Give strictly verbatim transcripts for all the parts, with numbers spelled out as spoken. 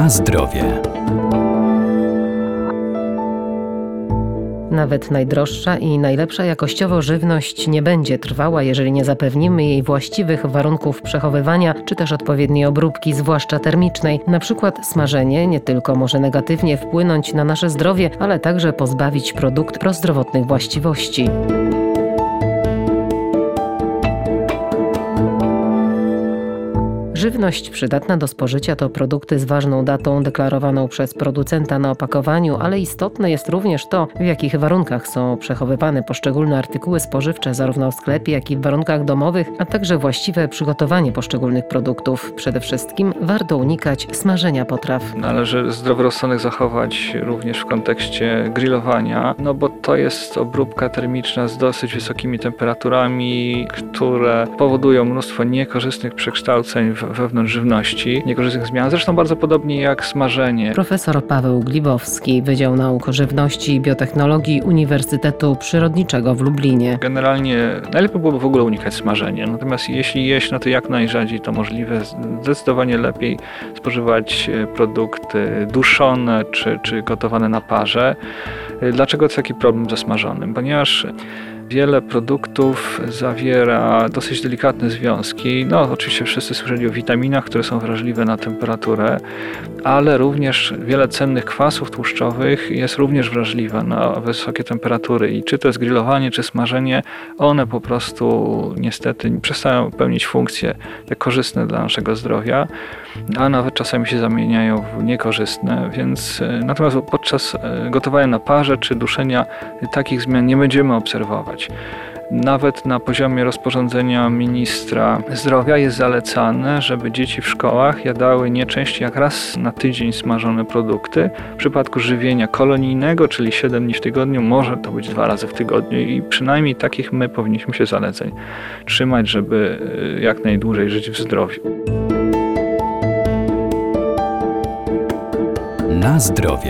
Na zdrowie. Nawet najdroższa i najlepsza jakościowo żywność nie będzie trwała, jeżeli nie zapewnimy jej właściwych warunków przechowywania, czy też odpowiedniej obróbki, zwłaszcza termicznej. Na przykład smażenie nie tylko może negatywnie wpłynąć na nasze zdrowie, ale także pozbawić produkt prozdrowotnych właściwości. Żywność przydatna do spożycia to produkty z ważną datą deklarowaną przez producenta na opakowaniu, ale istotne jest również to, w jakich warunkach są przechowywane poszczególne artykuły spożywcze, zarówno w sklepie, jak i w warunkach domowych, a także właściwe przygotowanie poszczególnych produktów. Przede wszystkim warto unikać smażenia potraw. Należy zdrowy rozsądek zachować również w kontekście grillowania, no bo to jest obróbka termiczna z dosyć wysokimi temperaturami, które powodują mnóstwo niekorzystnych przekształceń w wewnątrz żywności, niekorzystnych zmian, zresztą bardzo podobnie jak smażenie. Profesor Paweł Glibowski, Wydział Nauk Żywności i Biotechnologii Uniwersytetu Przyrodniczego w Lublinie. Generalnie najlepiej byłoby w ogóle unikać smażenia, natomiast jeśli jeść, no to jak najrzadziej to możliwe, zdecydowanie lepiej spożywać produkty duszone czy, czy gotowane na parze. Dlaczego jest taki problem ze smażonym? Ponieważ wiele produktów zawiera dosyć delikatne związki. No, oczywiście wszyscy słyszeli o witaminach, które są wrażliwe na temperaturę, ale również wiele cennych kwasów tłuszczowych jest również wrażliwe na wysokie temperatury. I czy to jest grillowanie, czy smażenie, one po prostu niestety przestają pełnić funkcje tak korzystne dla naszego zdrowia, a nawet czasami się zamieniają w niekorzystne. Więc natomiast podczas gotowania na parze czy duszenia takich zmian nie będziemy obserwować. Nawet na poziomie rozporządzenia ministra zdrowia jest zalecane, żeby dzieci w szkołach jadały nie częściej jak raz na tydzień smażone produkty. W przypadku żywienia kolonijnego, czyli siedem dni w tygodniu, może to być dwa razy w tygodniu i przynajmniej takich my powinniśmy się zaleceń trzymać, żeby jak najdłużej żyć w zdrowiu. Na zdrowie.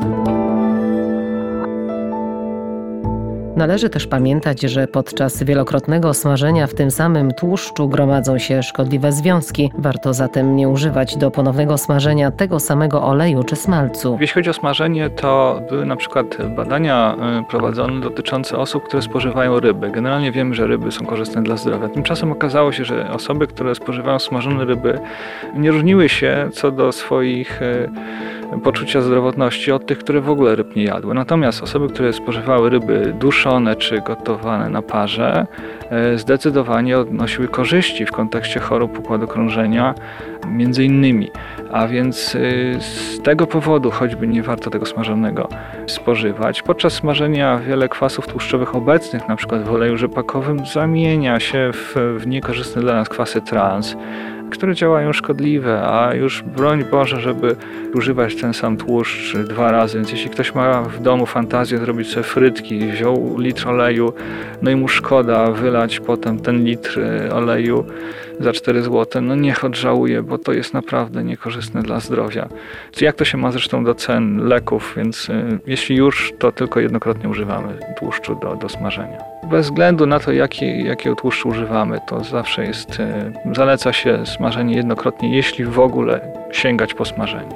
Należy też pamiętać, że podczas wielokrotnego smażenia w tym samym tłuszczu gromadzą się szkodliwe związki. Warto zatem nie używać do ponownego smażenia tego samego oleju czy smalcu. Jeśli chodzi o smażenie, to były na przykład badania prowadzone dotyczące osób, które spożywają ryby. Generalnie wiemy, że ryby są korzystne dla zdrowia. Tymczasem okazało się, że osoby, które spożywają smażone ryby, nie różniły się co do swoich poczucia zdrowotności od tych, które w ogóle ryb nie jadły. Natomiast osoby, które spożywały ryby duszone czy gotowane na parze, zdecydowanie odnosiły korzyści w kontekście chorób układu krążenia, między innymi. A więc z tego powodu choćby nie warto tego smażonego spożywać. Podczas smażenia wiele kwasów tłuszczowych obecnych, na przykład w oleju rzepakowym, zamienia się w, w niekorzystne dla nas kwasy trans, które działają szkodliwe, a już broń Boże, żeby używać ten sam tłuszcz dwa razy. Więc jeśli ktoś ma w domu fantazję zrobić sobie frytki, wziął litr oleju, no i mu szkoda wylać potem ten litr oleju za cztery złote, no niech odżałuje, bo to jest naprawdę niekorzystne dla zdrowia. Jak to się ma zresztą do cen leków, więc y, jeśli już, to tylko jednokrotnie używamy tłuszczu do, do smażenia. Bez względu na to, jaki, jakiego tłuszczu używamy, to zawsze jest, y, zaleca się smażenie jednokrotnie, jeśli w ogóle sięgać po smażenie.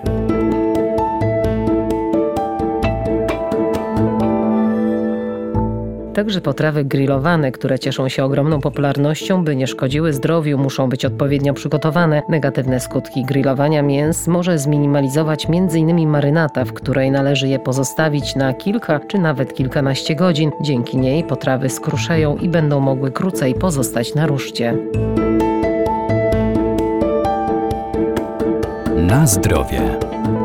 Także potrawy grillowane, które cieszą się ogromną popularnością, by nie szkodziły zdrowiu, muszą być odpowiednio przygotowane. Negatywne skutki grillowania mięs może zminimalizować między innymi marynata, w której należy je pozostawić na kilka czy nawet kilkanaście godzin. Dzięki niej potrawy skruszeją i będą mogły krócej pozostać na ruszcie. Na zdrowie.